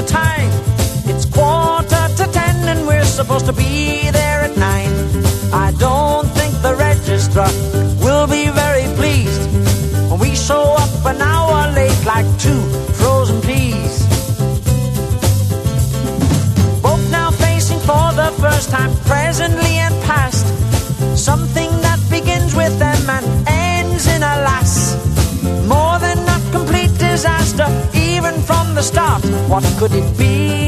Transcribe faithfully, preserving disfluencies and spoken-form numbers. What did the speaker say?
the time. It's quarter to ten and we're supposed to be there at nine. I don't think the registrar will be very pleased when we show up an hour late like two frozen peas. Both now facing for the first time, presently and past, something that begins with them and ends in a lass. More than a complete disaster, even from the start. What could it be?